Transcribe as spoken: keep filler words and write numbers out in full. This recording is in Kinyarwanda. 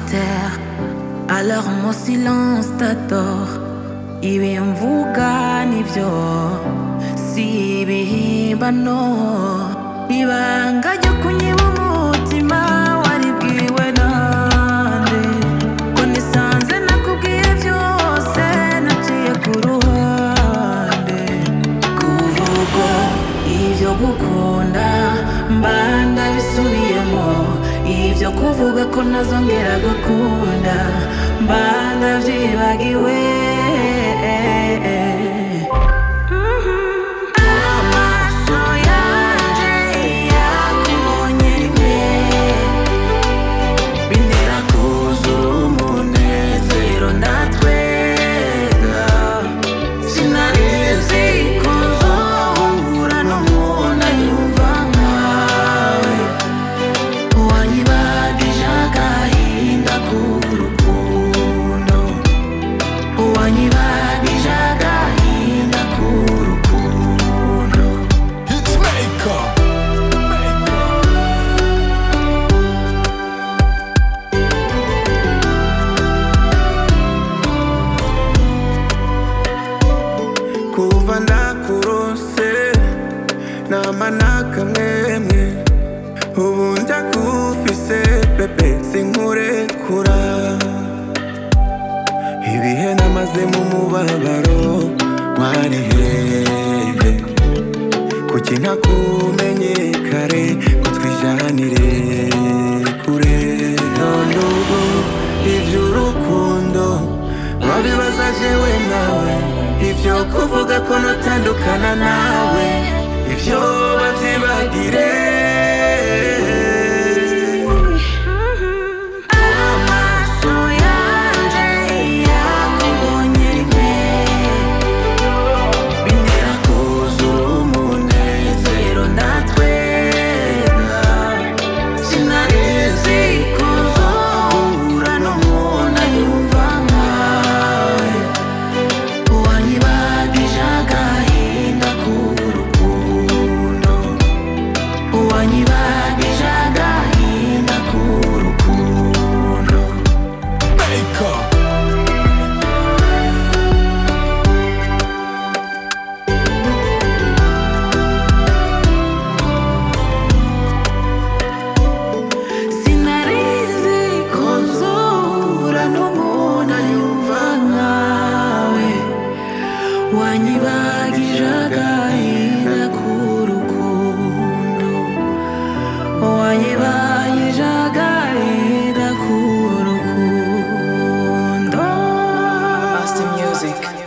terre. Alors mon silence t'adore. Ibi mvuga nibyo si ibihimbano. Ibanga ryo kunyiba umutima waribwiwe nande. Ko nisanze nakubwiye byose naciye ku ruhande. Kuvuga ibyo gukunda mba ndabisubiyemo. Ibyo kuvuga ko ntazongera gukunda mba ndabyibagiwe. Kuva nakurose nama nakamwemwe. Ubu ndakufise bebe sinkurekura. Ibihe namaze mu mubabaro wari hehe. Kuki ntakumenye kare ko twijanire kure. None ubu ivy'urukundo wabibaza jewe nawe. Ivyo kuvuga ko notandukana nawe ivyo bavyibagire. Amaso yanje yakubonye rimwe bintera kuzura umunezero ndatwenga. Sinarizi ko nzohura n'umuntu anyumva nkawe. Wanyibagije agahinda k'urukundo. Wanyibagije agahinda k'urukundo. Sinarizi ko nzohura n'umuntu anyumva nkawe. Wanyibagije agahinda k'urukundo. Wanyibagije agahinda k'urukundo. Boston Music.